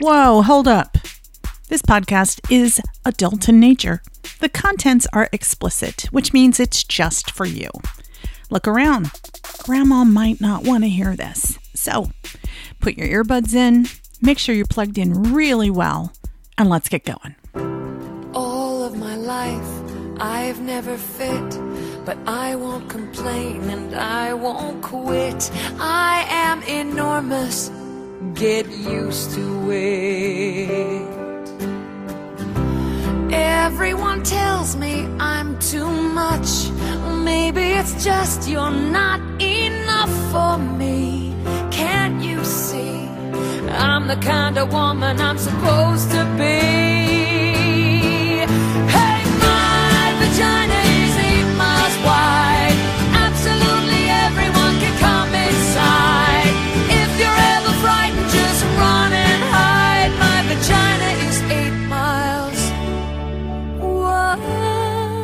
Whoa, hold up. This podcast is adult in nature. The contents are explicit, which means it's just for you. Look around. Grandma might not want to hear this. So, put your earbuds in, make sure you're plugged in really well, and let's get going. All of my life, I've never fit, but I won't complain and I won't quit. I am enormous. Get used to it. Everyone tells me I'm too much. Maybe it's just you're not enough for me. Can't you see? I'm the kind of woman I'm supposed to be. Hey, my vagina is 8 miles wide. Absolutely everyone can come inside. If you're ever frightened, just run and hide. My vagina is 8 miles wide.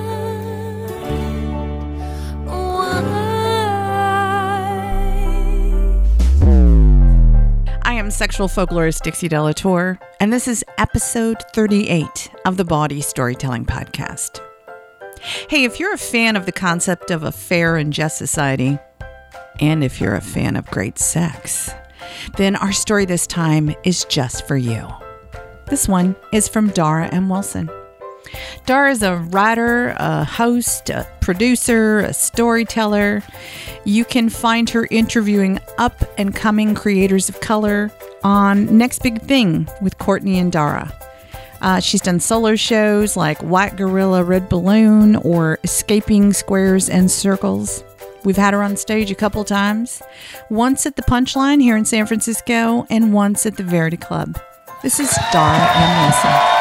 I am sexual folklorist Dixie Delatour, and this is episode 38 of the Bawdy Storytelling Podcast. Hey, if you're a fan of the concept of a fair and just society, and if you're a fan of great sex, then our story this time is just for you. This one is from Dara M. Wilson. Dara is a writer, a host, a producer, a storyteller. You can find her interviewing up-and-coming creators of color on Next Big Thing with Courtney and Dara. She's done solo shows like White Gorilla, Red Balloon, or Escaping Squares and Circles. We've had her on stage a couple times, once at the Punchline here in San Francisco and once at the Verity Club. This is Dara M. Wilson.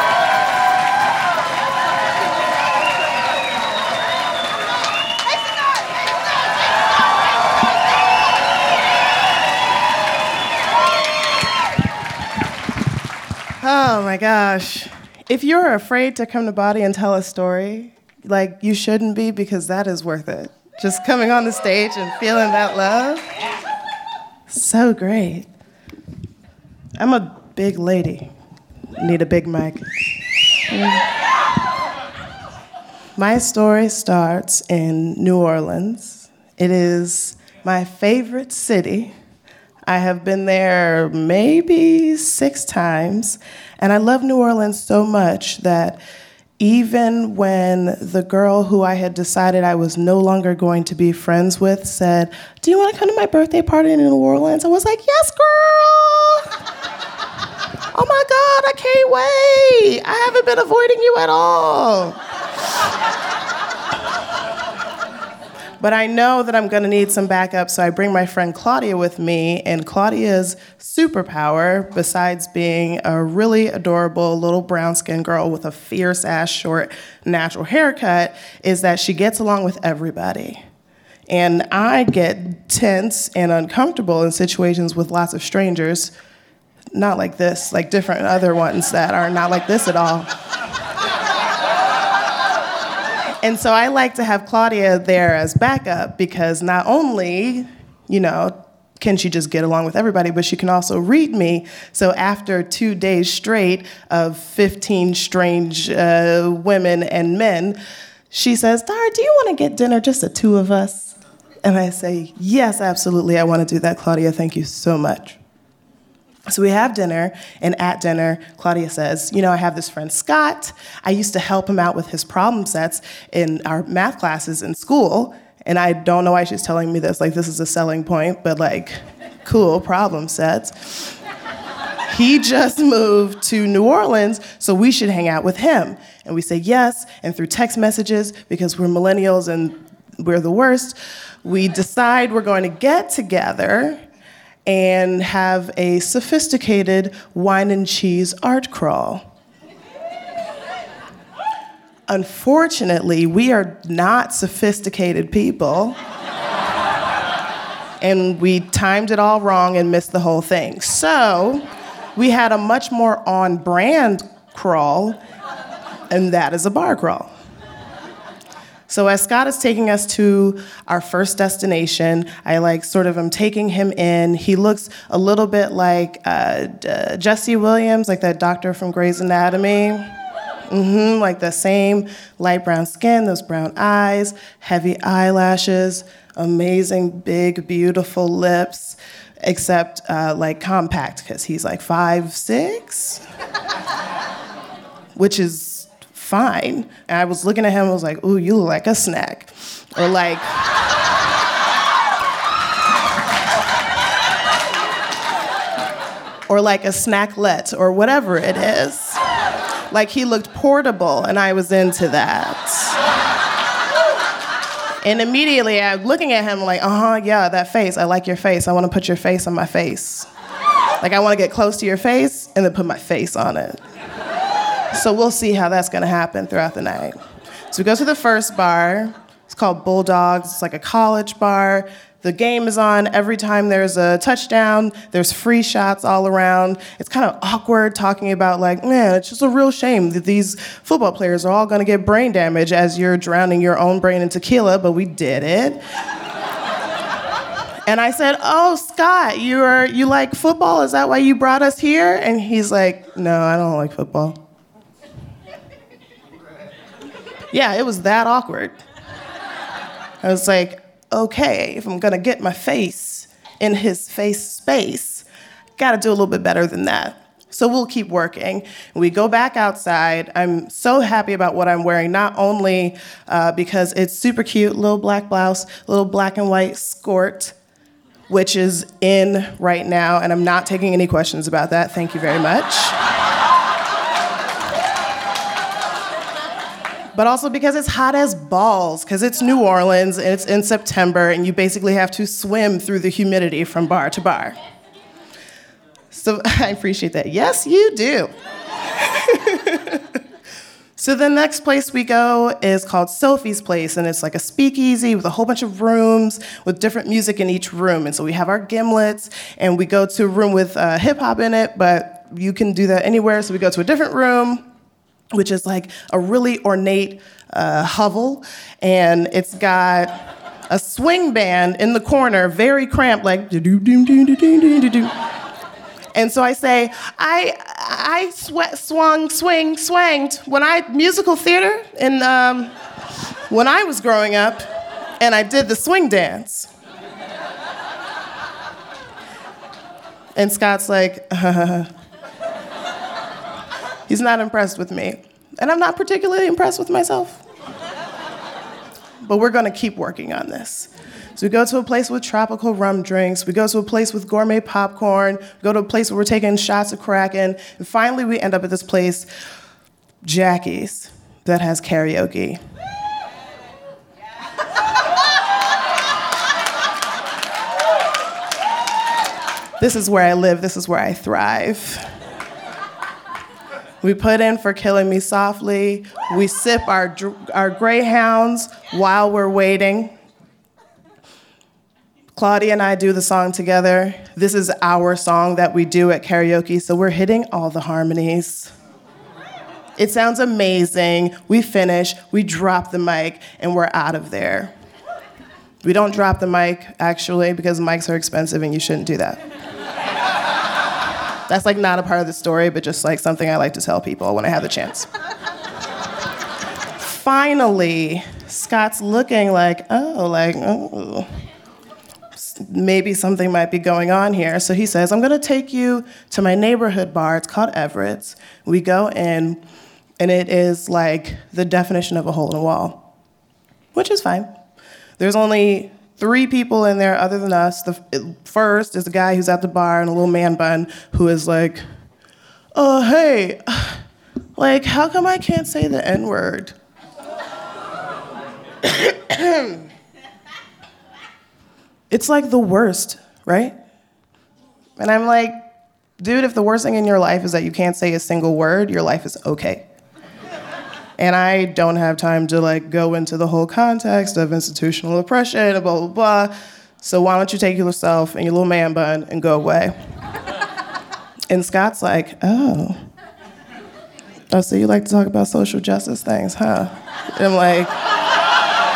Oh my gosh. If you're afraid to come to Bawdy and tell a story, like you shouldn't be, because that is worth it. Just coming on the stage and feeling that love. So great. I'm a big lady. Need a big mic. My story starts in New Orleans. It is my favorite city. I have been there maybe 6 times, and I love New Orleans so much that even when the girl who I had decided I was no longer going to be friends with said, "Do you want to come to my birthday party in New Orleans?" I was like, "Yes, girl! Oh my God, I can't wait! I haven't been avoiding you at all." But I know that I'm gonna need some backup, so I bring my friend Claudia with me, and Claudia's superpower, besides being a really adorable little brown-skinned girl with a fierce-ass short natural haircut, is that she gets along with everybody. And I get tense and uncomfortable in situations with lots of strangers, not like this, like different other ones that are not like this at all. And so I like to have Claudia there as backup, because not only, can she just get along with everybody, but she can also read me. So after 2 days straight of 15 strange women and men, she says, "Dara, do you want to get dinner, just the 2 of us?" And I say, "Yes, absolutely, I want to do that, Claudia. Thank you so much." So we have dinner, and at dinner, Claudia says, "I have this friend, Scott. I used to help him out with his problem sets in our math classes in school." And I don't know why she's telling me this. Like, this is a selling point, but cool, problem sets. He just moved to New Orleans, so we should hang out with him. And we say yes, and through text messages, because we're millennials and we're the worst, we decide we're going to get together and have a sophisticated wine and cheese art crawl. Unfortunately, we are not sophisticated people, and we timed it all wrong and missed the whole thing. So we had a much more on-brand crawl, and that is a bar crawl. So as Scott is taking us to our first destination, I am taking him in. He looks a little bit like Jesse Williams, like that doctor from Grey's Anatomy. Like the same light brown skin, those brown eyes, heavy eyelashes, amazing, big, beautiful lips, except compact, because he's like 5'6", which is fine. And I was looking at him, I was like, ooh, you look like a snack. Or like, a snacklet, or whatever it is. Like, he looked portable, and I was into that. And immediately, I'm looking at him like, yeah, that face. I like your face. I want to put your face on my face. Like, I want to get close to your face and then put my face on it. So we'll see how that's going to happen throughout the night. So we go to the first bar. It's called Bulldogs. It's like a college bar. The game is on every time there's a touchdown. There's free shots all around. It's kind of awkward talking about man, it's just a real shame that these football players are all going to get brain damage as you're drowning your own brain in tequila, but we did it. And I said, oh, Scott, you like football? Is that why you brought us here? And he's like, no, I don't like football. Yeah, it was that awkward. I was like, okay, if I'm gonna get my face in his face space, gotta do a little bit better than that. So we'll keep working. We go back outside. I'm so happy about what I'm wearing, not only because it's super cute, little black blouse, little black and white skirt, which is in right now, and I'm not taking any questions about that. Thank you very much. But also because it's hot as balls, because it's New Orleans, and it's in September, and you basically have to swim through the humidity from bar to bar. So I appreciate that. Yes, you do. So the next place we go is called Sophie's Place, and it's like a speakeasy with a whole bunch of rooms with different music in each room. And so we have our gimlets, and we go to a room with hip-hop in it, but you can do that anywhere. So we go to a different room, which is like a really ornate hovel, and it's got a swing band in the corner, very cramped, like do-do-do-do-do-do-do-do. And so I say, I swanged when musical theater, and when I was growing up, and I did the swing dance. And Scott's like, he's not impressed with me. And I'm not particularly impressed with myself. But we're gonna keep working on this. So we go to a place with tropical rum drinks. We go to a place with gourmet popcorn. We go to a place where we're taking shots of Kraken. And finally, we end up at this place, Jackie's, that has karaoke. This is where I live. This is where I thrive. We put in For Killing Me Softly. We sip our Greyhounds while we're waiting. Claudia and I do the song together. This is our song that we do at karaoke, so we're hitting all the harmonies. It sounds amazing. We finish, we drop the mic, and we're out of there. We don't drop the mic, actually, because mics are expensive and you shouldn't do that. That's not a part of the story, but just something I like to tell people when I have the chance. Finally, Scott's looking oh, maybe something might be going on here. So he says, I'm gonna take you to my neighborhood bar. It's called Everett's. We go in, and it is the definition of a hole in a wall, which is fine. There's only 3 people in there other than us. The first is the guy who's at the bar in a little man bun who is hey, how come I can't say the N-word? It's the worst, right? And I'm dude, if the worst thing in your life is that you can't say a single word, your life is okay. And I don't have time to go into the whole context of institutional oppression and blah, blah, blah. So why don't you take yourself and your little man bun and go away? And Scott's oh, so you like to talk about social justice things, huh? And I'm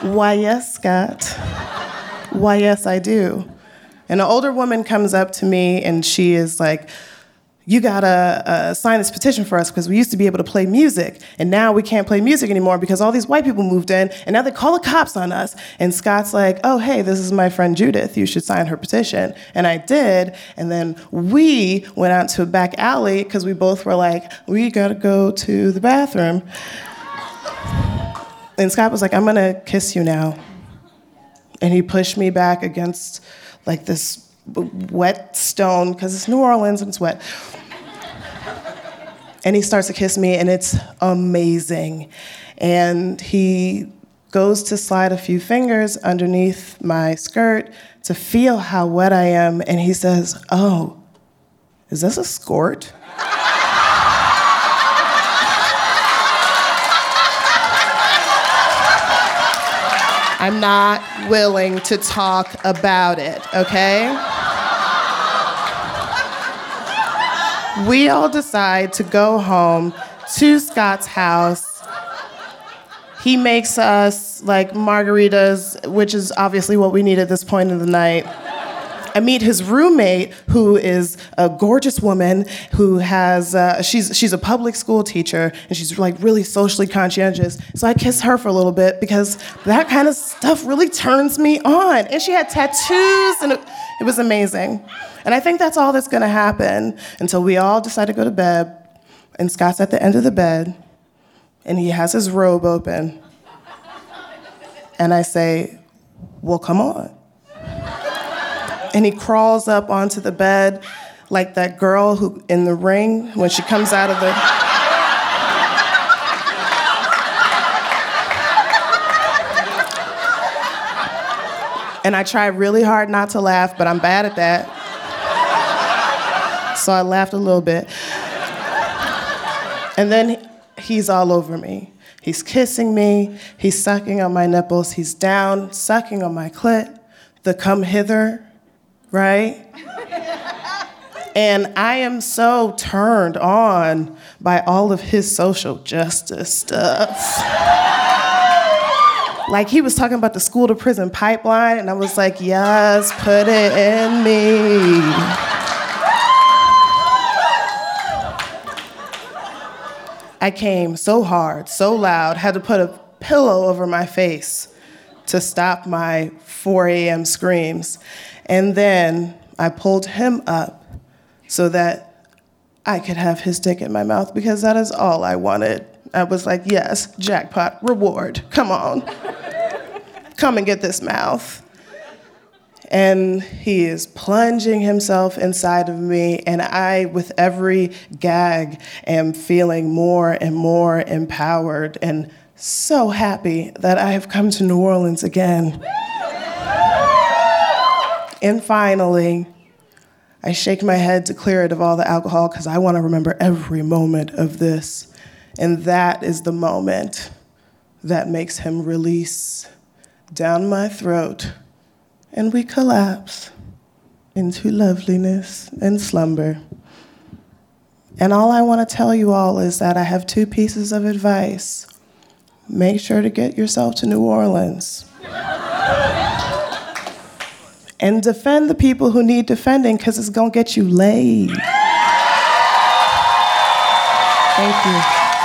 Why, yes, Scott. Why, yes, I do. And an older woman comes up to me and she is like, you gotta sign this petition for us because we used to be able to play music and now we can't play music anymore because all these white people moved in and now they call the cops on us. And Scott's like, oh, hey, this is my friend Judith. You should sign her petition. And I did. And then we went out to a back alley because we both were like, we gotta go to the bathroom. And Scott was like, I'm gonna kiss you now. And he pushed me back against like this wet stone, because it's New Orleans and it's wet. And he starts to kiss me, and it's amazing. And he goes to slide a few fingers underneath my skirt to feel how wet I am, and he says, oh, is this a squirt? I'm not willing to talk about it, okay? We all decide to go home to Scott's house. He makes us like margaritas, which is obviously what we need at this point in the night. I meet his roommate, who is a gorgeous woman who has, she's a public school teacher, and she's like really socially conscientious. So I kiss her for a little bit because that kind of stuff really turns me on. And she had tattoos, and it was amazing. And I think that's all that's gonna happen until we all decide to go to bed, and Scott's at the end of the bed, and he has his robe open. And I say, well, come on. And he crawls up onto the bed like that girl who in The Ring when she comes out of the... And I try really hard not to laugh, but I'm bad at that. So I laughed a little bit. And then he's all over me. He's kissing me. He's sucking on my nipples. He's down, sucking on my clit. The come hither, right? And I am so turned on by all of his social justice stuff. Like, he was talking about the school to prison pipeline, and I was like, yes, put it in me. I came so hard, so loud, had to put a pillow over my face to stop my 4 a.m. screams. And then I pulled him up so that I could have his dick in my mouth because that is all I wanted. I was like, yes, jackpot, reward, come on. Come and get this mouth. And he is plunging himself inside of me, and I, with every gag, am feeling more and more empowered and so happy that I have come to New Orleans again. And finally, I shake my head to clear it of all the alcohol because I want to remember every moment of this. And that is the moment that makes him release down my throat, and we collapse into loveliness and slumber. And all I want to tell you all is that I have 2 pieces of advice. Make sure to get yourself to New Orleans. And defend the people who need defending, because it's going to get you laid. Thank you.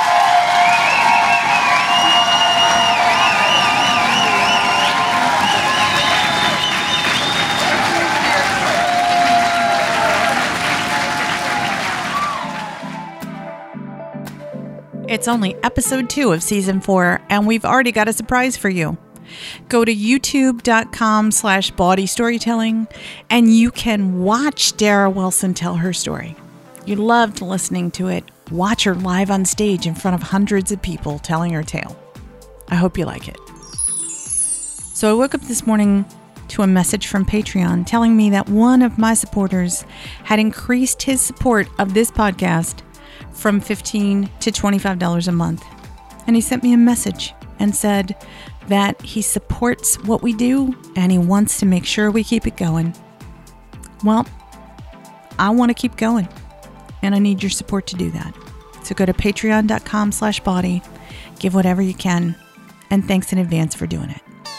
It's only episode 2 of season 4, and we've already got a surprise for you. Go to youtube.com/bodystorytelling, and you can watch Dara Wilson tell her story. You loved listening to it. Watch her live on stage in front of hundreds of people telling her tale. I hope you like it. So I woke up this morning to a message from Patreon telling me that one of my supporters had increased his support of this podcast from $15 to $25 a month. And he sent me a message and said that he supports what we do and he wants to make sure we keep it going. Well, I want to keep going, and I need your support to do that. So go to patreon.com/body, give whatever you can, and thanks in advance for doing it.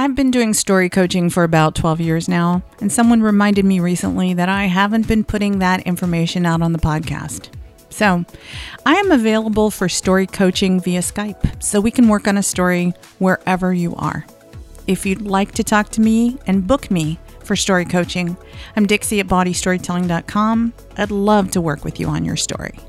I've been doing story coaching for about 12 years now, and someone reminded me recently that I haven't been putting that information out on the podcast. So I am available for story coaching via Skype, so we can work on a story wherever you are. If you'd like to talk to me and book me for story coaching, I'm Dixie at bodystorytelling.com. I'd love to work with you on your story.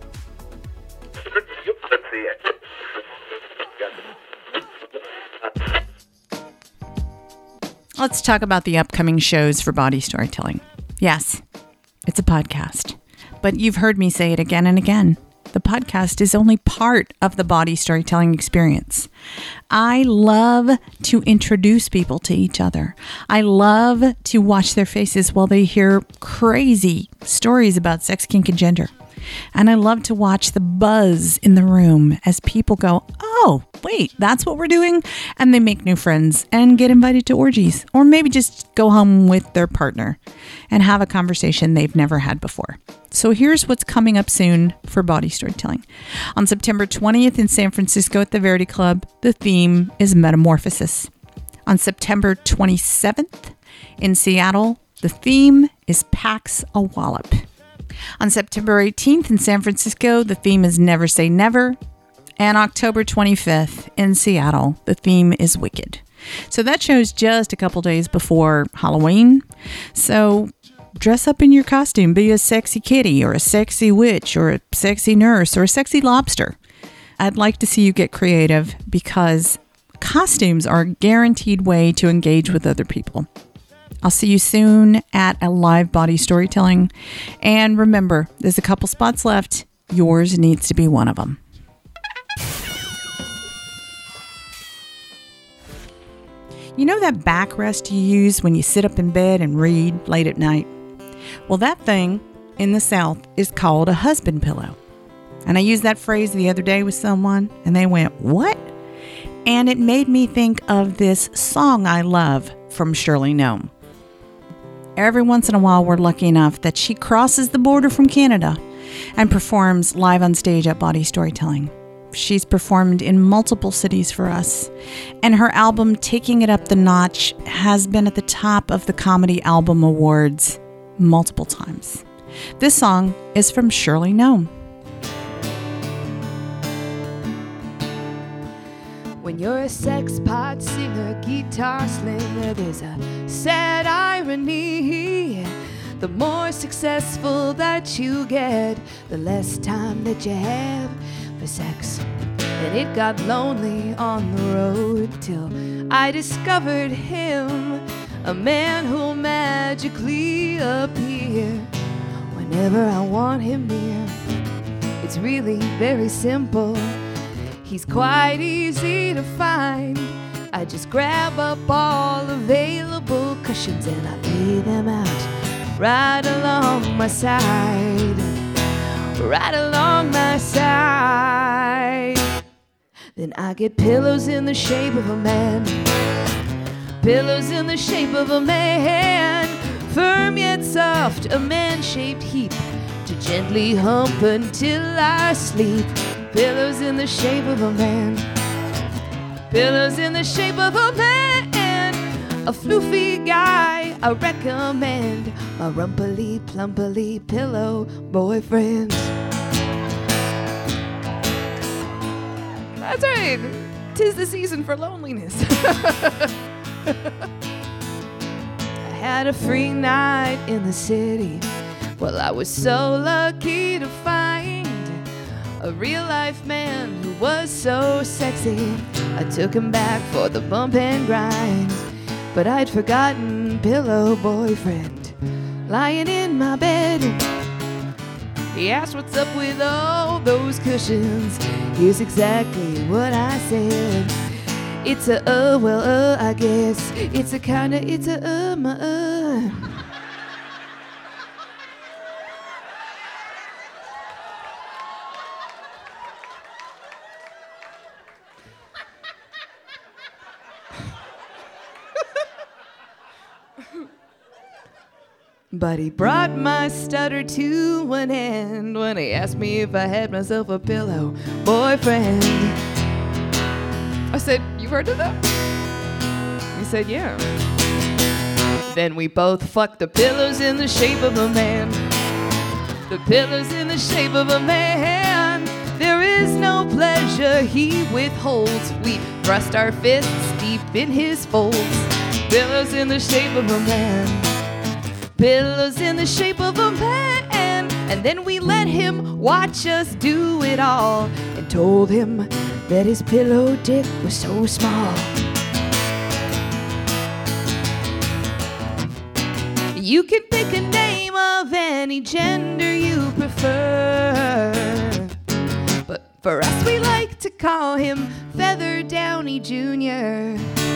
Let's talk about the upcoming shows for Body Storytelling. Yes, it's a podcast, but you've heard me say it again and again. The podcast is only part of the body storytelling experience. I love to introduce people to each other. I love to watch their faces while they hear crazy stories about sex, kink, and gender. And I love to watch the buzz in the room as people go, oh, wait, that's what we're doing? And they make new friends and get invited to orgies, or maybe just go home with their partner and have a conversation they've never had before. So here's what's coming up soon for Body Storytelling. On September 20th in San Francisco at the Verity Club, the theme is Metamorphosis. On September 27th in Seattle, the theme is Pax a Wallop. On September 18th in San Francisco, the theme is Never Say Never. And October 25th in Seattle, the theme is Wicked. So that show's just a couple days before Halloween. So dress up in your costume. Be a sexy kitty or a sexy witch or a sexy nurse or a sexy lobster. I'd like to see you get creative because costumes are a guaranteed way to engage with other people. I'll see you soon at a live Body Storytelling. And remember, there's a couple spots left. Yours needs to be one of them. You know that backrest you use when you sit up in bed and read late at night? Well, that thing in the South is called a husband pillow. And I used that phrase the other day with someone, and they went, what? And it made me think of this song I love from Shirley Nome. Every once in a while, we're lucky enough that she crosses the border from Canada and performs live on stage at Body Storytelling. She's performed in multiple cities for us, and her album, Taking It Up the Notch, has been at the top of the Comedy Album Awards multiple times. This song is from Shirley Nome. When you're a sex pot singer, guitar slinger, there's a sad irony. The more successful that you get, the less time that you have for sex. And it got lonely on the road till I discovered him, a man who'll magically appear whenever I want him near. It's really very simple. He's quite easy to find. I just grab up all available cushions and I lay them out right along my side. Right along my side. Then I get pillows in the shape of a man. Pillows in the shape of a man. Firm yet soft, a man-shaped heap to gently hump until I sleep. Pillows in the shape of a man. Pillows in the shape of a man. A floofy guy I recommend. My rumply plumply pillow boyfriend. That's right. 'Tis the season for loneliness. I had a free night in the city. Well, I was so lucky to find a real-life man who was so sexy. I took him back for the bump and grind, but I'd forgotten pillow boyfriend lying in my bed. He asked what's up with all those cushions. Here's exactly what I said. It's a well, I guess. It's a kinda, it's a my But he brought my stutter to an end when he asked me if I had myself a pillow boyfriend. I said, "You've heard of that?" He said, yeah. Then we both fucked the pillows in the shape of a man. The pillows in the shape of a man. There is no pleasure he withholds. We thrust our fists deep in his folds. Pillows in the shape of a man. Pillows in the shape of a man. And then we let him watch us do it all, and told him that his pillow dick was so small. You can pick a name of any gender you prefer, but for us we like to call him Feather Downey Jr.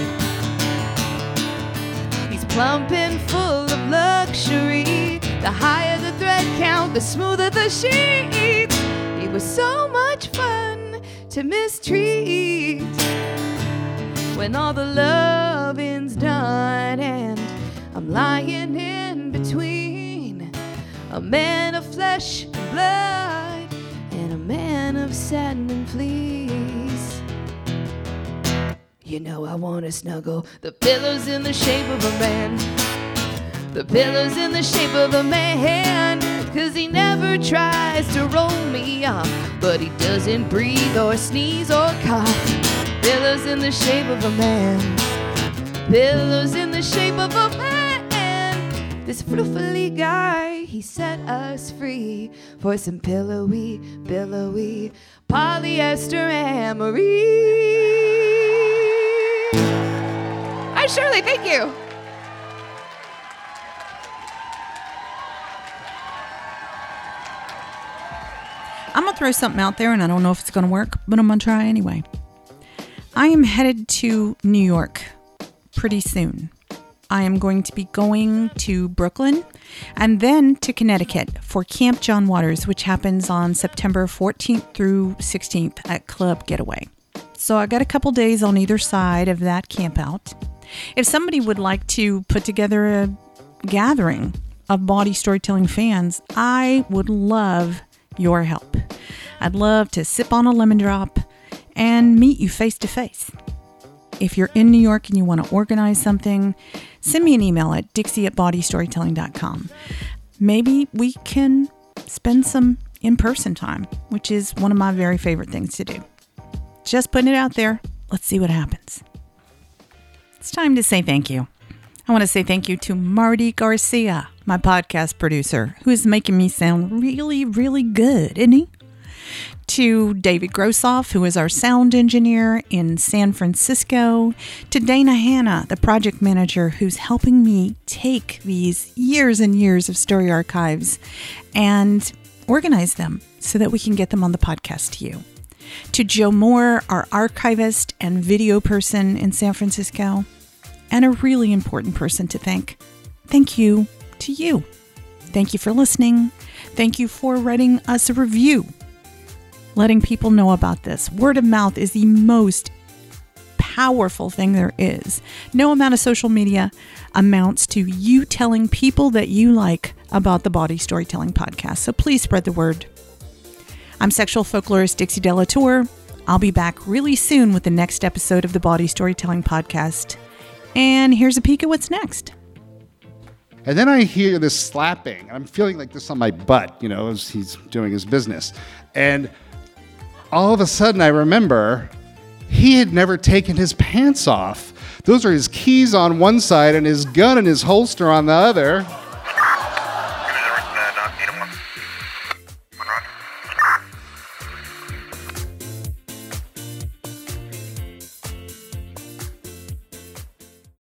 He's plump and full of luxury. The higher the thread count, the smoother the sheet. He was so much fun to mistreat. When all the loving's done and I'm lying in between a man of flesh and blood and a man of satin and fleece. You know I want to snuggle the pillows in the shape of a man. The pillows in the shape of a man. 'Cause he never tries to roll me off, but he doesn't breathe or sneeze or cough. Pillows in the shape of a man. Pillows in the shape of a man. This floofily guy, he set us free for some pillowy, billowy polyester amory. Hi, Shirley, thank you. I'm going to throw something out there, and I don't know if it's going to work, but I'm going to try anyway. I am headed to New York pretty soon. I am going to be going to Brooklyn and then to Connecticut for Camp John Waters, which happens on September 14th through 16th at Club Getaway. So I got a couple days on either side of that camp out. If somebody would like to put together a gathering of Body Storytelling fans, I would love your help. I'd love to sip on a lemon drop and meet you face to face. If you're in New York and you want to organize something, send me an email at dixie@bodystorytelling.com. Maybe we can spend some in-person time, which is one of my very favorite things to do. Just putting it out there. Let's see what happens. It's time to say thank you. I want to say thank you to Marty Garcia, my podcast producer, who is making me sound really, really good, isn't he? To David Grossoff, who is our sound engineer in San Francisco. To Dana Hanna, the project manager, who's helping me take these years and years of story archives and organize them so that we can get them on the podcast to you. To Joe Moore, our archivist and video person in San Francisco. And a really important person to thank. Thank you to you. Thank you for listening. Thank you for writing us a review. Letting people know about this. Word of mouth is the most powerful thing there is. No amount of social media amounts to you telling people that you like about the Body Storytelling podcast. So please spread the word. I'm sexual folklorist Dixie Delatour. I'll be back really soon with the next episode of the Body Storytelling podcast. And here's a peek at what's next. And then I hear this slapping. I'm feeling like this on my butt, as he's doing his business. And all of a sudden I remember he had never taken his pants off. Those are his keys on one side and his gun and his holster on the other.